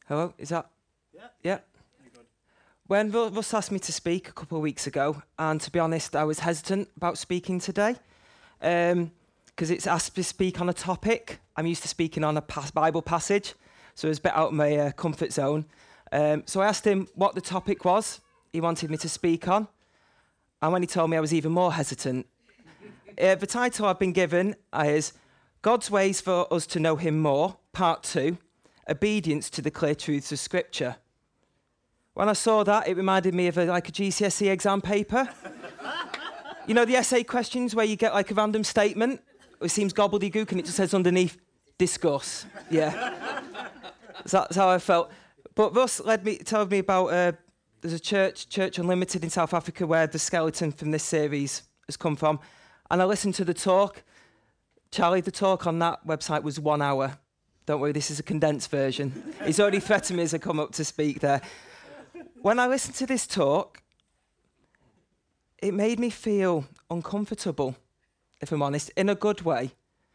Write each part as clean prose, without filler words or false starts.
Hello, is that? Yeah. Yeah. Good. When Russ asked me to speak a couple of weeks ago, and to be honest, I was hesitant about speaking today, because it's asked to speak on a topic. I'm used to speaking on a Bible passage, so it was a bit out of my comfort zone. So I asked him what the topic was he wanted me to speak on, and when he told me, I was even more hesitant. The title I've been given is God's Ways for Us to Know Him More, Part 2, Obedience to the Clear Truths of Scripture. When I saw that, it reminded me of a GCSE exam paper. You know, the essay questions where you get like a random statement, it seems gobbledygook, and it just says underneath, discuss. Yeah. That's how I felt. But Russ told me about, there's a Church Unlimited in South Africa where the skeleton from this series has come from. And I listened to the talk. Charlie, the talk on that website was 1 hour. Don't worry, this is a condensed version. He's already threatened me as I come up to speak there. When I listened to this talk, it made me feel uncomfortable, if I'm honest, in a good way.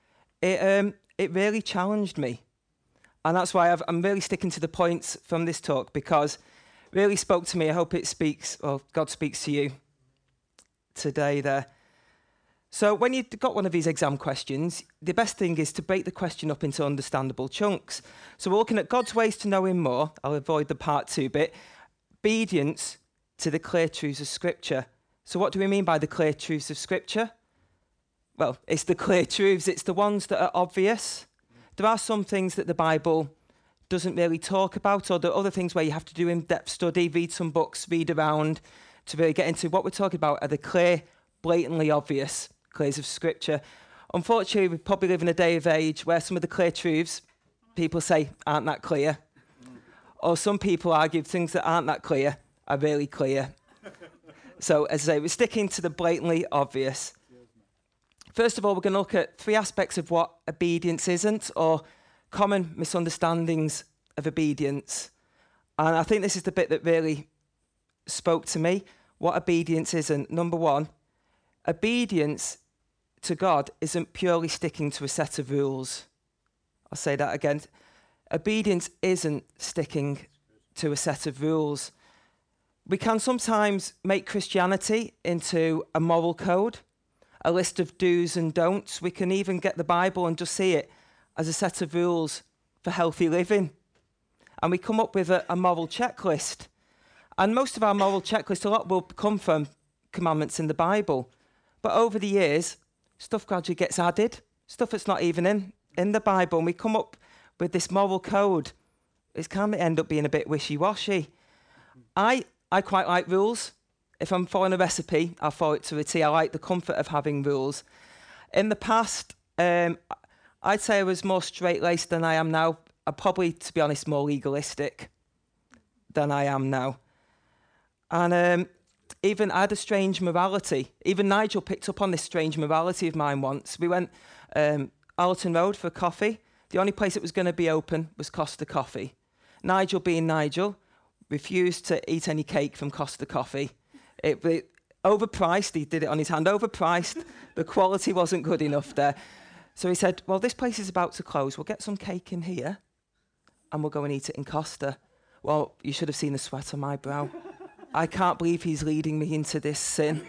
It really challenged me. And that's why I'm really sticking to the points from this talk, because it really spoke to me. I hope it speaks, or God speaks to you today there. So when you've got one of these exam questions, the best thing is to break the question up into understandable chunks. So we're looking at God's ways to know him more. I'll avoid the part 2 bit. Obedience to the clear truths of Scripture. So what do we mean by the clear truths of Scripture? Well, it's the clear truths. It's the ones that are obvious. There are some things that the Bible doesn't really talk about, or there are other things where you have to do in-depth study, read some books, read around to really get into what we're talking about are the clear, blatantly obvious clears of Scripture. Unfortunately, we probably live in a day of age where some of the clear truths people say aren't that clear. Or some people argue things that aren't that clear are really clear. So, as I say, we're sticking to the blatantly obvious. First of all, we're going to look at 3 aspects of what obedience isn't, or common misunderstandings of obedience. And I think this is the bit that really spoke to me, what obedience isn't. Number 1, obedience to God isn't purely sticking to a set of rules. I'll say that again. Obedience isn't sticking to a set of rules. We can sometimes make Christianity into a moral code, a list of do's and don'ts. We can even get the Bible and just see it as a set of rules for healthy living. And we come up with a moral checklist. And most of our moral checklist, a lot will come from commandments in the Bible. But over the years, stuff gradually gets added, stuff that's not even in the Bible. And we come up with this moral code. It can end up being a bit wishy-washy. I quite like rules. If I'm following a recipe, I'll follow it to a T. I like the comfort of having rules. In the past, I'd say I was more straight-laced than I am now. I'm probably, to be honest, more legalistic than I am now. And even I had a strange morality. Even Nigel picked up on this strange morality of mine once. We went Allerton Road for coffee. The only place that was going to be open was Costa Coffee. Nigel, being Nigel, refused to eat any cake from Costa Coffee. It overpriced. He did it on his hand. Overpriced. The quality wasn't good enough there. So he said, well, this place is about to close. We'll get some cake in here and we'll go and eat it in Costa. Well, you should have seen the sweat on my brow. I can't believe he's leading me into this sin.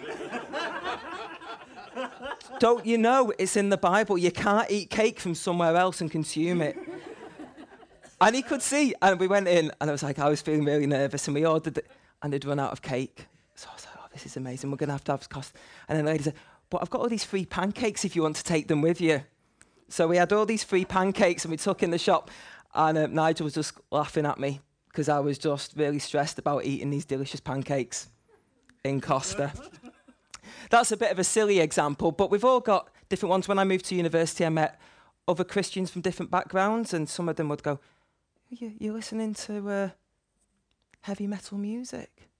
Don't you know it's in the Bible? You can't eat cake from somewhere else and consume it. And he could see. And we went in and I was feeling really nervous, and we ordered it and they'd run out of cake. So I was like, oh, this is amazing. We're going to have Costa. And then the lady said, but I've got all these free pancakes if you want to take them with you. So we had all these free pancakes and we took in the shop, and Nigel was just laughing at me because I was just really stressed about eating these delicious pancakes in Costa. That's a bit of a silly example, but we've all got different ones. When I moved to university, I met other Christians from different backgrounds, and some of them would go, you're listening to heavy metal music?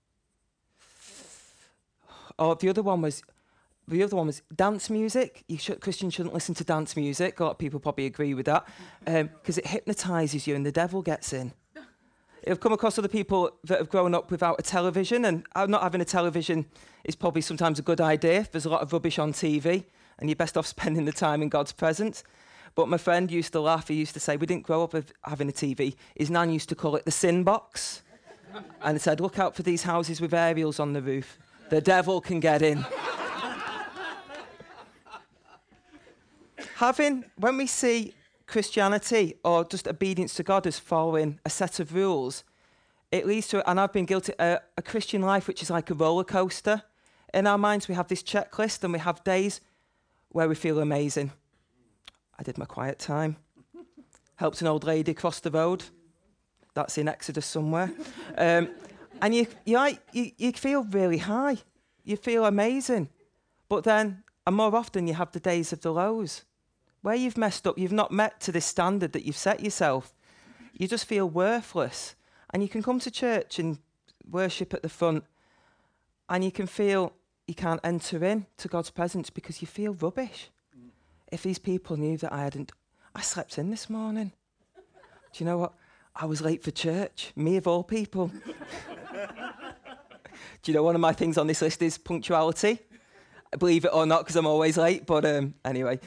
Or the other one was dance music. Christians shouldn't listen to dance music. A lot of people probably agree with that, because it hypnotises you and the devil gets in. I've come across other people that have grown up without a television, and not having a television is probably sometimes a good idea. There's a lot of rubbish on TV, and you're best off spending the time in God's presence. But my friend used to laugh. He used to say, we didn't grow up with having a TV. His nan used to call it the sin box. And he said, look out for these houses with aerials on the roof. The devil can get in. When we see Christianity or just obedience to God as following a set of rules, it leads to, and I've been guilty, a Christian life which is like a roller coaster. In our minds, we have this checklist and we have days where we feel amazing. I did my quiet time. Helped an old lady cross the road. That's in Exodus somewhere. And you feel really high. You feel amazing. But then, and more often, you have the days of the lows, where you've messed up, you've not met to this standard that you've set yourself. You just feel worthless. And you can come to church and worship at the front, and you can feel you can't enter in to God's presence because you feel rubbish. If these people knew that I slept in this morning. Do you know what? I was late for church, me of all people. Do you know one of my things on this list is punctuality? Believe it or not, because I'm always late, but anyway.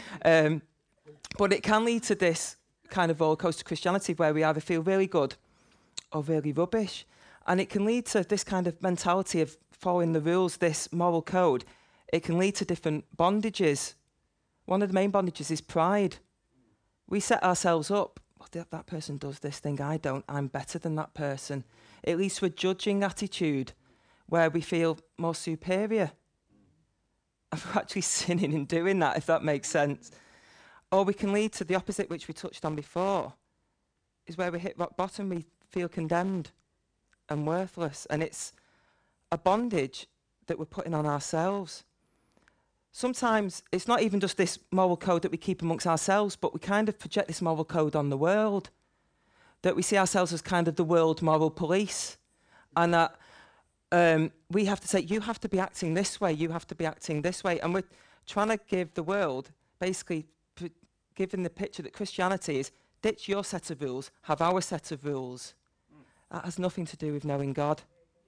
But it can lead to this kind of roller coaster Christianity where we either feel really good or really rubbish. And it can lead to this kind of mentality of following the rules, this moral code. It can lead to different bondages. One of the main bondages is pride. We set ourselves up. Well, that person does this thing, I don't. I'm better than that person. It leads to a judging attitude where we feel more superior. I'm actually sinning in doing that, if that makes sense. Or we can lead to the opposite, which we touched on before, is where we hit rock bottom, we feel condemned and worthless. And it's a bondage that we're putting on ourselves. Sometimes it's not even just this moral code that we keep amongst ourselves, but we kind of project this moral code on the world, that we see ourselves as kind of the world moral police, and that we have to say, you have to be acting this way, you have to be acting this way. And we're trying to give the world, basically giving the picture that Christianity is, ditch your set of rules, have our set of rules. That has nothing to do with knowing God.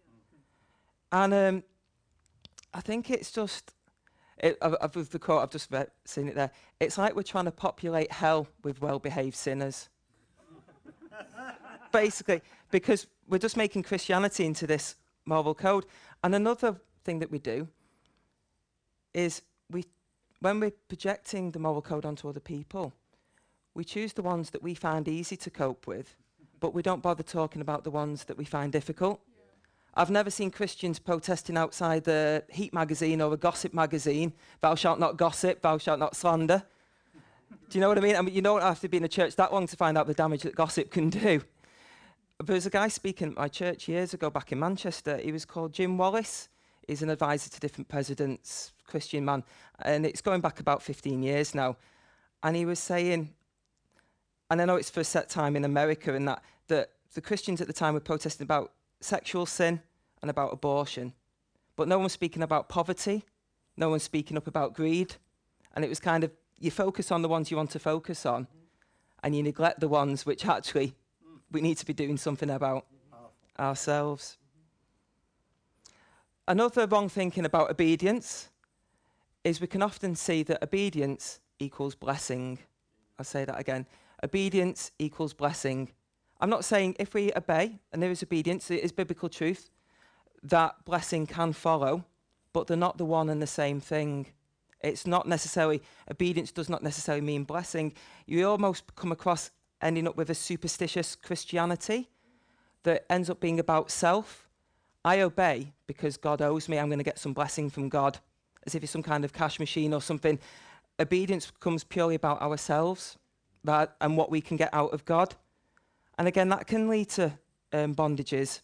And I think it's just, with the quote, I've just seen it there. It's like we're trying to populate hell with well-behaved sinners. Basically, because we're just making Christianity into this moral code. And another thing that we do is when we're projecting the moral code onto other people, we choose the ones that we find easy to cope with, but we don't bother talking about the ones that we find difficult. I've never seen Christians protesting outside the Heat magazine or a gossip magazine, thou shalt not gossip, thou shalt not slander. Do you know what I mean? I mean, you don't have to be in a church that long to find out the damage that gossip can do. There was a guy speaking at my church years ago back in Manchester. He was called Jim Wallace. He's an advisor to different presidents, Christian man, and it's going back about 15 years now. And he was saying, and I know it's for a set time in America, and that the Christians at the time were protesting about sexual sin and about abortion. But no one was speaking about poverty. No one speaking up about greed. And it was kind of, you focus on the ones you want to focus on, and you neglect the ones which actually we need to be doing something about ourselves. Another wrong thinking about obedience is we can often see that obedience equals blessing. I'll say that again. Obedience equals blessing. I'm not saying if we obey, and there is obedience, it is biblical truth, that blessing can follow, but they're not the one and the same thing. It's not necessarily, obedience does not necessarily mean blessing. You almost come across ending up with a superstitious Christianity that ends up being about self. I obey because God owes me, I'm going to get some blessing from God, as if it's some kind of cash machine or something. Obedience becomes purely about ourselves and what we can get out of God. And again, that can lead to bondages.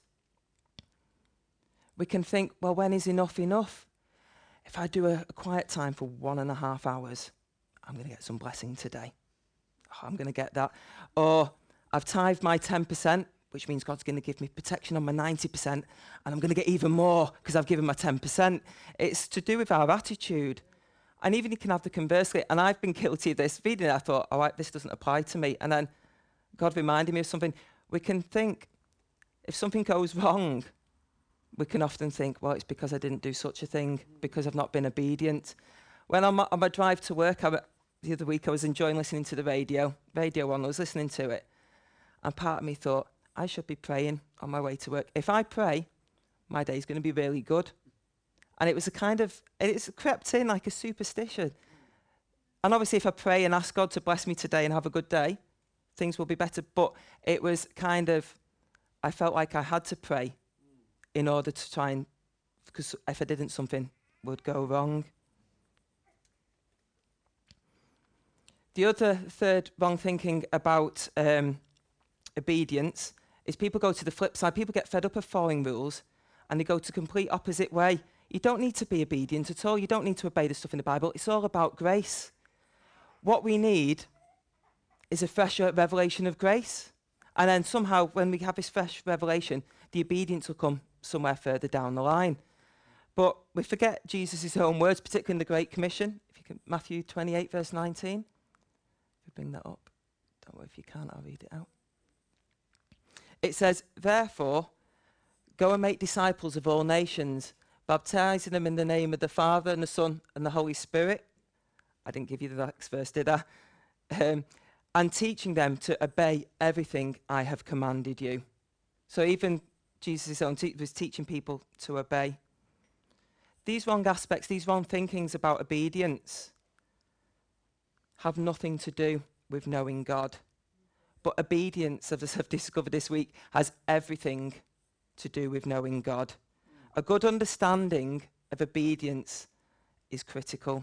We can think, well, when is enough enough? If I do a quiet time for 1.5 hours, I'm going to get some blessing today. Oh, I'm going to get that. Or I've tithed my 10%, which means God's going to give me protection on my 90%, and I'm going to get even more because I've given my 10%. It's to do with our attitude. And even you can have the conversely, and I've been guilty of this. Reading it, I thought, all right, this doesn't apply to me. And then God reminded me of something. We can think, if something goes wrong, we can often think, well, it's because I didn't do such a thing, because I've not been obedient. When I'm on my drive to work, the other week I was enjoying listening to the Radio 1, I was listening to it, and part of me thought, I should be praying on my way to work. If I pray, my day's going to be really good. And it was it's crept in like a superstition. And obviously if I pray and ask God to bless me today and have a good day, things will be better. But it was I felt like I had to pray in order to try and, because if I didn't, something would go wrong. The third wrong thinking about obedience is people go to the flip side. People get fed up of following rules and they go to complete opposite way. You don't need to be obedient at all. You don't need to obey the stuff in the Bible. It's all about grace. What we need is a fresher revelation of grace. And then somehow, when we have this fresh revelation, the obedience will come somewhere further down the line. But we forget Jesus' own words, particularly in the Great Commission. If you can, Matthew 28, verse 19. If you bring that up. Don't worry if you can't, I'll read it out. It says, therefore, go and make disciples of all nations, baptizing them in the name of the Father and the Son and the Holy Spirit. I didn't give you the next verse, did I? And teaching them to obey everything I have commanded you. So even Jesus' own was teaching people to obey. These wrong aspects, these wrong thinkings about obedience have nothing to do with knowing God. But obedience, as I've discovered this week, has everything to do with knowing God. A good understanding of obedience is critical.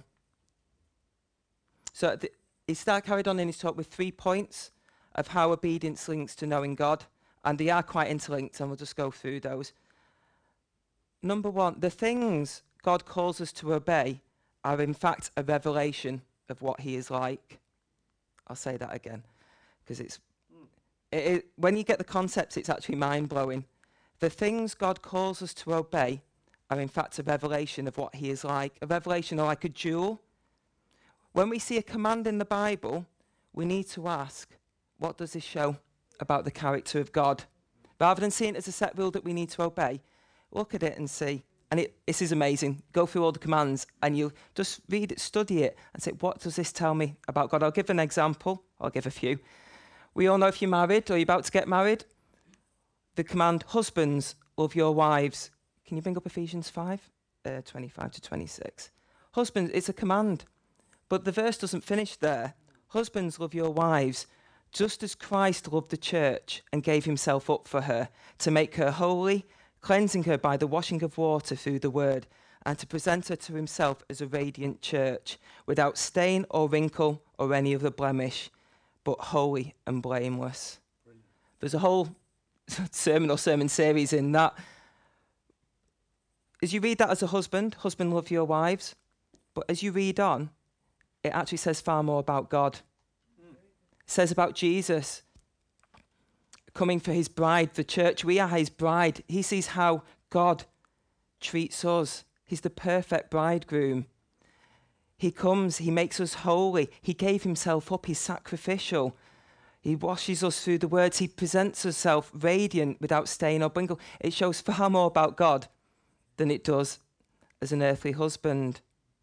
So he carried on in his talk with 3 points of how obedience links to knowing God, and they are quite interlinked, and we'll just go through those. Number 1, the things God calls us to obey are in fact a revelation of what he is like. I'll say that again, because when you get the concepts, it's actually mind-blowing. The things God calls us to obey are in fact a revelation of what he is like, a revelation like a jewel. When we see a command in the Bible, we need to ask, what does this show about the character of God? Rather than seeing it as a set rule that we need to obey, look at it and see. And this is amazing. Go through all the commands and you just read it, study it, and say, what does this tell me about God? I'll give an example. I'll give a few. We all know if you're married or you're about to get married, the command, husbands, love your wives. Can you bring up Ephesians 5, 25 to 26? Husbands, it's a command. But the verse doesn't finish there. Husbands, love your wives, just as Christ loved the church and gave himself up for her, to make her holy, cleansing her by the washing of water through the word, and to present her to himself as a radiant church, without stain or wrinkle or any other blemish, but holy and blameless. Brilliant. There's a whole sermon series in that. As you read that as a husband, love your wives, but as you read on, it actually says far more about God. It says about Jesus coming for his bride, the church. We are his bride. He sees how God treats us. He's the perfect bridegroom. He comes, he makes us holy. He gave himself up, he's sacrificial. He washes us through the words. He presents himself radiant without stain or wrinkle. It shows far more about God than it does as an earthly husband.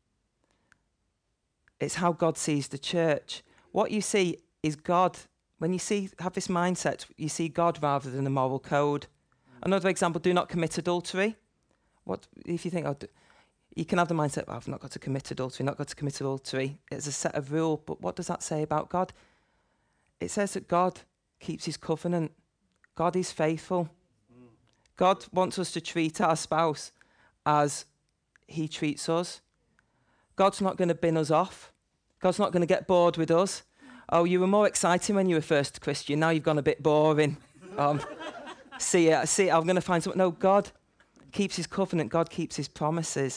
It's how God sees the church. What you see is God. When you have this mindset, you see God rather than a moral code. Another example, do not commit adultery. What if you think, you can have the mindset, I've not got to commit adultery. It's a set of rules, but what does that say about God? It says that God keeps his covenant. God is faithful. God wants us to treat our spouse as he treats us. God's not going to bin us off. God's not going to get bored with us. Oh, you were more exciting when you were first Christian. Now you've gone a bit boring. See it, I'm going to find something. No, God keeps his covenant. God keeps his promises.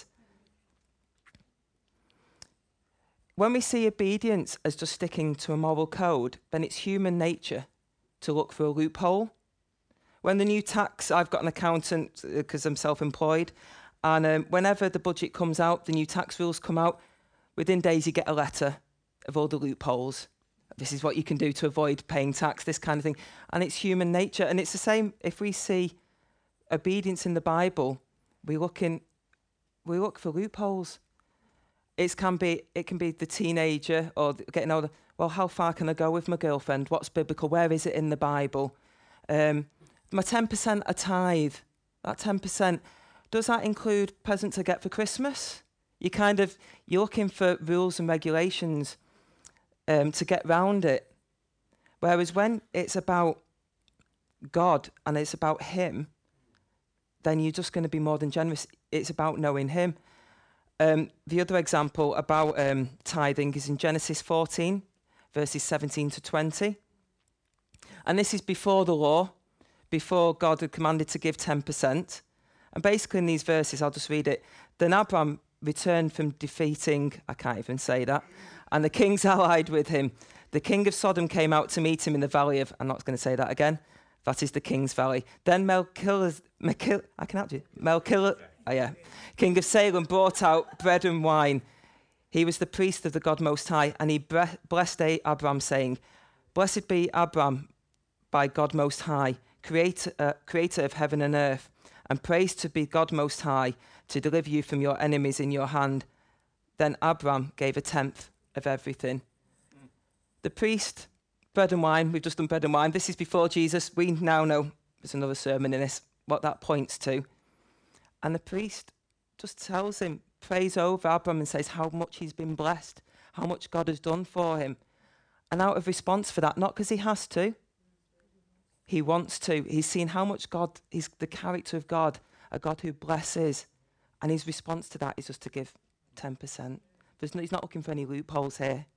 When we see obedience as just sticking to a moral code, then it's human nature to look for a loophole. When the new tax, I've got an accountant because I'm self-employed, and whenever the budget comes out, the new tax rules come out, within days you get a letter of all the loopholes. This is what you can do to avoid paying tax, this kind of thing. And it's human nature. And it's the same if we see obedience in the Bible, we look for loopholes. it can be the teenager or getting older. Well, how far can I go with my girlfriend? What's biblical? Where is it in the Bible? My 10% a tithe. That 10%, does that include presents I get for Christmas? You're looking for rules and regulations to get round it. Whereas when it's about God and it's about Him, then you're just going to be more than generous. It's about knowing Him. The other example about tithing is in Genesis 14, verses 17 to 20. And this is before the law, before God had commanded to give 10%. And basically in these verses, I'll just read it. Then Abram returned from defeating, I can't even say that, and the kings allied with him. The king of Sodom came out to meet him in the valley of, I'm not going to say that again, that is the king's valley. Then king of Salem brought out bread and wine. He was the priest of the God Most High, and he blessed Abram, saying, Blessed be Abram by God Most High, creator of heaven and earth, and praise to be God Most High, to deliver you from your enemies in your hand. Then Abram gave a tenth of everything. The priest, bread and wine, we've just done bread and wine. This is before Jesus. We now know, there's another sermon in this, what that points to. And the priest just tells him, prays over Abram and says how much he's been blessed, how much God has done for him. And out of response for that, not because he has to, he wants to. He's seen how much God, is the character of God, a God who blesses. And his response to that is just to give 10%. He's not looking for any loopholes here.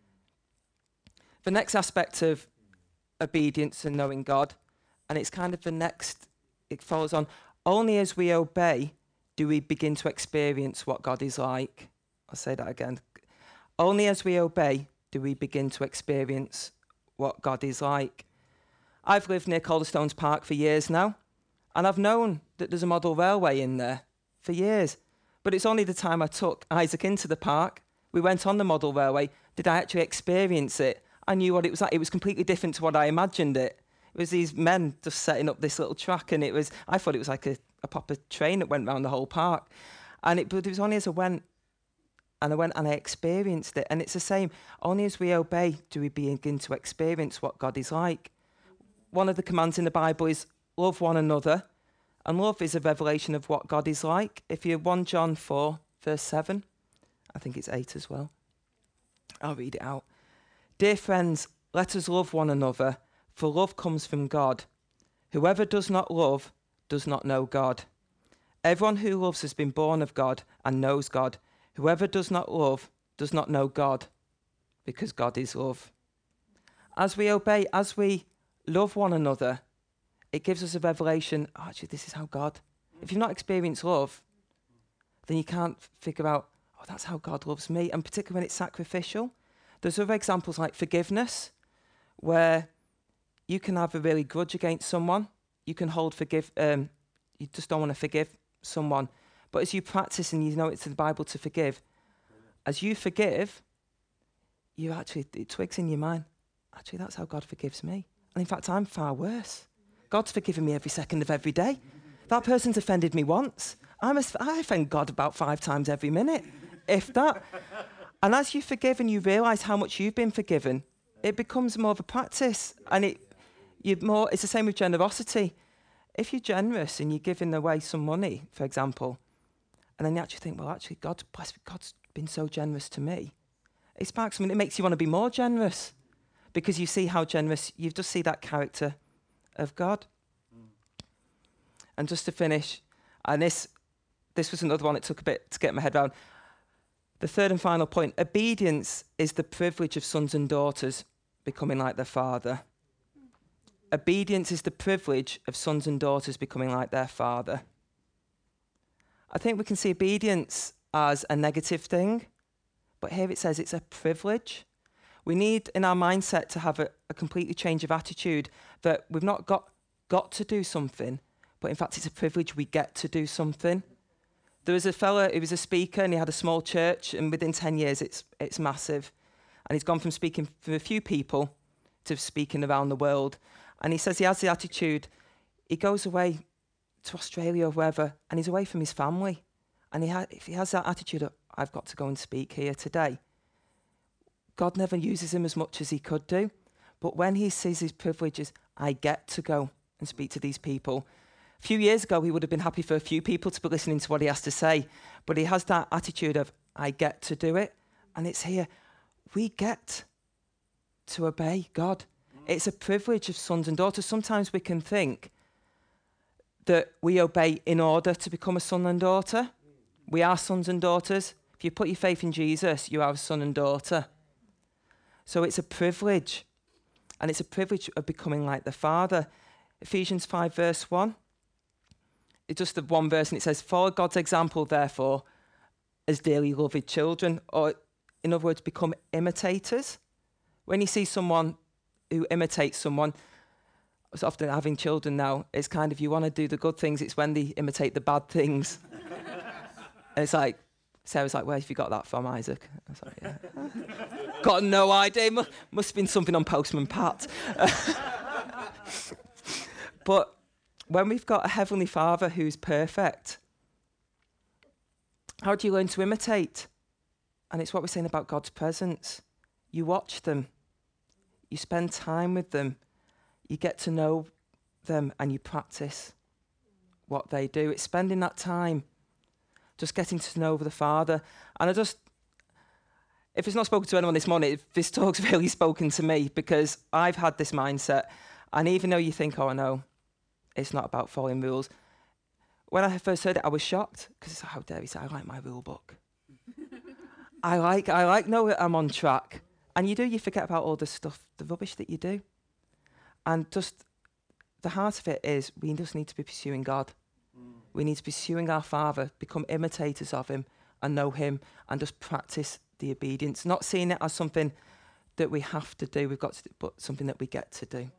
The next aspect of obedience and knowing God, and it's kind of it follows on, only as we obey do we begin to experience what God is like. I'll say that again. Only as we obey do we begin to experience what God is like. I've lived near Calderstones Park for years now, and I've known that there's a model railway in there for years. But it's only the time I took Isaac into the park, we went on the model railway, did I actually experience it. I knew what it was like. It was completely different to what I imagined it. It was these men just setting up this little track, and I thought it was like a proper train that went round the whole park. But it was only as I went and I experienced it. And it's the same. Only as we obey do we begin to experience what God is like. One of the commands in the Bible is love one another. And love is a revelation of what God is like. If you're 1 John 4, verse 7, I think it's 8 as well. I'll read it out. Dear friends, let us love one another, for love comes from God. Whoever does not love does not know God. Everyone who loves has been born of God and knows God. Whoever does not love does not know God, because God is love. As we obey, as we love one another, it gives us a revelation, actually, this is how God... If you've not experienced love, then you can't figure out, that's how God loves me. And particularly when it's sacrificial. There's other examples like forgiveness, where you can have a really grudge against someone. You can you just don't want to forgive someone. But as you practice and you know it's in the Bible to forgive, as you forgive, it twigs in your mind, actually, that's how God forgives me. And in fact, I'm far worse. God's forgiven me every second of every day. That person's offended me once. I offend God about 5 times every minute, if that. And as you forgive and you realise how much you've been forgiven, it becomes more of a practice. And it's the same with generosity. If you're generous and you're giving away some money, for example, and then you actually think, well, actually, God's been so generous to me. It sparks something. It makes you want to be more generous because you see how generous, you just see that character of God. And just to finish, and this was another one it took a bit to get my head around. The third and final point, obedience is the privilege of sons and daughters becoming like their father. Obedience is the privilege of sons and daughters becoming like their father. I think we can see obedience as a negative thing, but here it says it's a privilege. We need in our mindset to have a completely change of attitude that we've not got to do something, but in fact it's a privilege we get to do something. There was a fella, he was a speaker and he had a small church, and within 10 years it's massive. And he's gone from speaking for a few people to speaking around the world. And he says he has the attitude, he goes away to Australia or wherever, and he's away from his family. And he has that attitude of, I've got to go and speak here today. God never uses him as much as he could do. But when he sees his privileges, I get to go and speak to these people. A few years ago, he would have been happy for a few people to be listening to what he has to say. But he has that attitude of, I get to do it. And it's here. We get to obey God. It's a privilege of sons and daughters. Sometimes we can think that we obey in order to become a son and daughter. We are sons and daughters. If you put your faith in Jesus, you are a son and daughter. So it's a privilege. And it's a privilege of becoming like the Father. Ephesians 5 verse 1. It's just the one verse and it says, follow God's example, therefore, as dearly loved children. Or in other words, become imitators. When you see someone who imitates someone, it's often having children now, it's kind of, you want to do the good things, it's when they imitate the bad things. And it's like, Sarah's like, where have you got that from, Isaac? I was like, yeah. Got no idea, must have been something on Postman Pat. But when we've got a Heavenly Father who's perfect, how do you learn to imitate? And it's what we're saying about God's presence. You watch them. You spend time with them. You get to know them and you practice what they do. It's spending that time just getting to know the Father. And if it's not spoken to anyone this morning, this talk's really spoken to me because I've had this mindset. And even though you think, oh, no, it's not about following rules. When I first heard it, I was shocked because how dare he say, I like my rule book. I like know that I'm on track. And you forget about all the stuff, the rubbish that you do. And just the heart of it is we just need to be pursuing God. We need to be pursuing our Father, become imitators of him and know him and just practice the obedience. Not seeing it as something that we have to do, we've got to do, but something that we get to do.